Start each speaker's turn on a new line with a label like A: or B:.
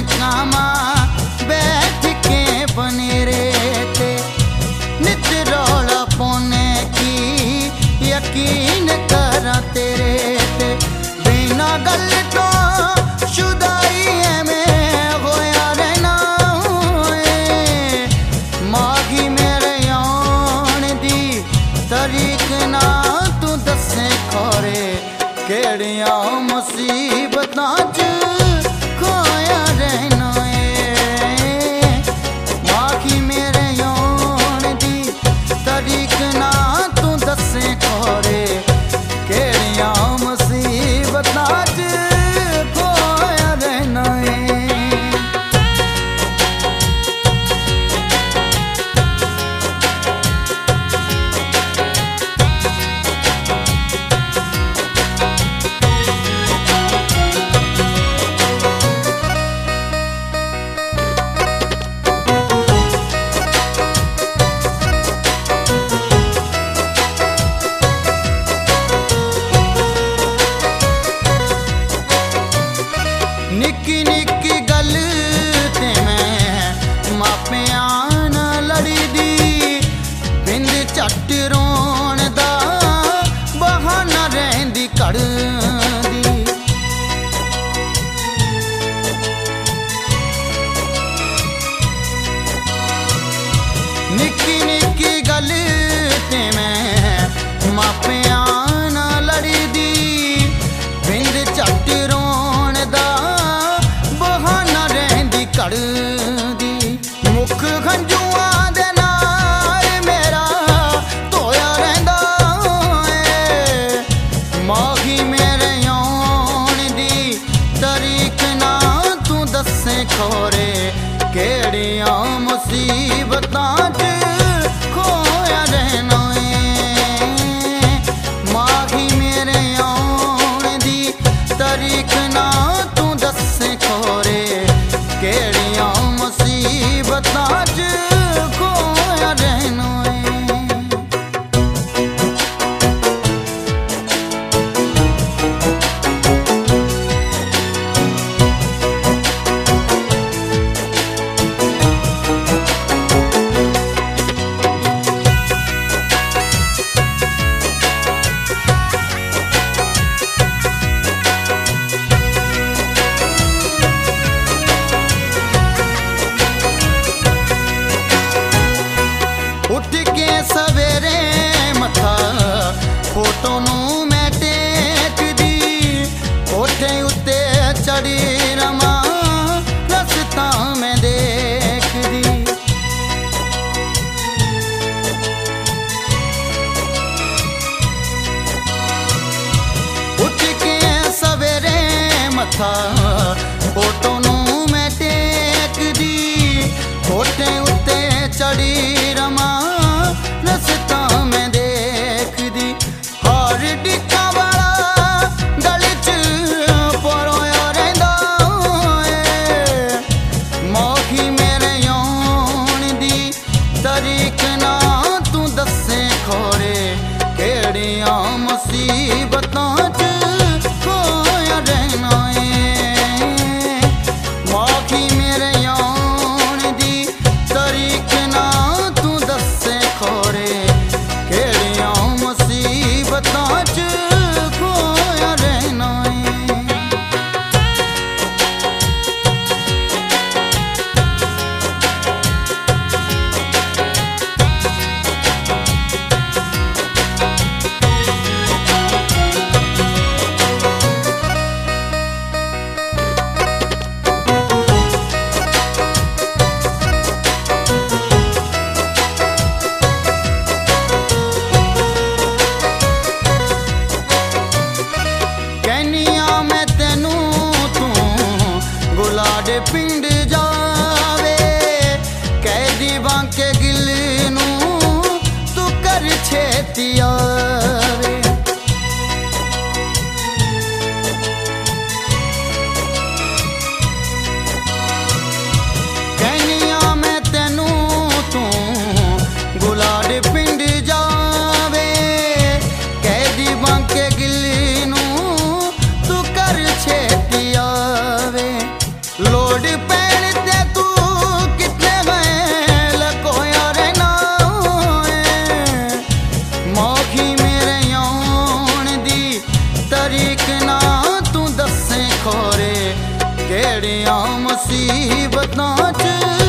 A: कामा बैठ के बनेरे ते नित रौला पौने की यकीन करा तेरे ते बिना गल तो शुदाई है मैं होया रहना मागी मेरे आन दी तरीक ना तू दसे खोरे केड़ियां मुसीबतां च खोया रहना मागी मेरे आन दी तरीक ना तू दसे खोरे केड़ियां मुसीबतां च खोया रहना निक्की निक्की गल ते मैं मापियां नाल लड़ी दी बिंद झट रोण दा बहाना रहिंदी कड़दी निक्की निक्की गल ते मैं मापियां नाल लड़ी दी बिंद झट रोण दा कड़दी मुख खंजुआं दे नाल मेरा धोया रहिंदा मागी मेरे आन दी तरीक ना तू दसे खोरे केड़ियां मुसीबतां च खोया रहना मागी मेरे आन दी तरीक ना तू दसे खोरे केड़ियां मुसीबतां च खोया रहना उठ के सवेरे मथा फोटो नू मैं टेक दी कोठे उत्ते चढ़ी रमा रस्ता मैं देख दी उठ के सवेरे मथा फोटो नू मैं टेक दी कोठे उत्ते चढ़ी रमा रस्ता मैं देख दी हर डिक्का वाला गल च परोया रहिंदा मौखी मेरे आन दी तरीक ना तू दसे खोरे केड़ियां मुसीबतां च खोया रहना मौखी मेरे आन दी तरीक ना तू दसे खोरे केड़ियां मुसीबतां च खोया रहना पिंड जावे कैदी बांके गिल नू तू कर छेती आवे कहनिया मैं तेनू तू गुलाड पिंड जावे कैदी बांके गिल नू तू कर छेती आवे लोड पे मुसीबतां च